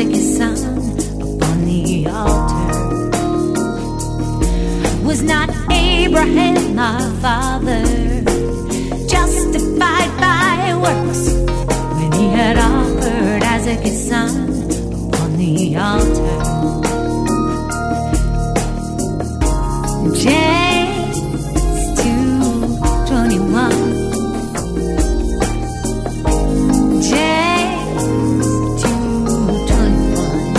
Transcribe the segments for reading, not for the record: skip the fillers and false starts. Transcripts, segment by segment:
Isaac his son upon the altar. Was not Abraham our father justified by works when he had offered Isaac his son upon the altar? James 2:21. James 2:21.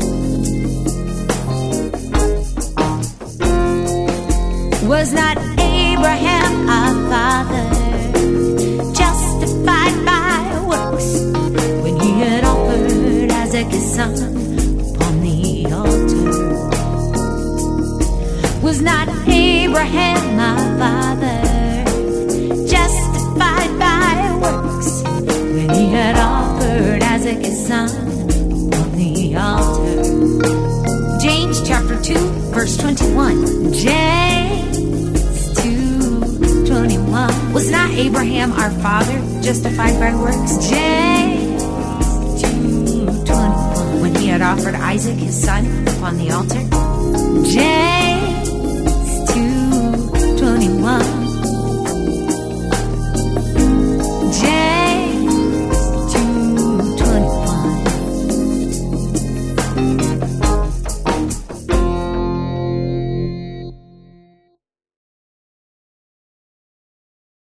Was not Abraham our father justified by works when he had offered Isaac his son upon the altar? Was not Abraham our father justified by works when he had offered Isaac his son upon the altar? James chapter 2 verse 21. James 2:21. Was not Abraham our father justified by works? James 2:21. When he had offered Isaac his son upon the altar? James 2:21.